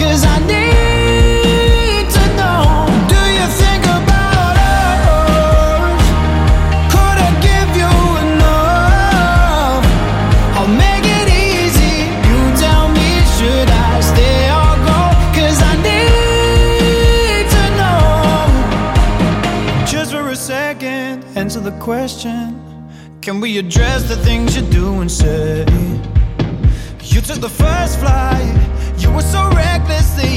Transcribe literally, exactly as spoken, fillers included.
'cause I need to know. Do you think about us? Could I give you enough? I'll make it easy. You tell me, should I stay or go? 'Cause I need to know. Just for a second, answer the question. Can we address the things you do and say? You took the first flight. You were so reckless.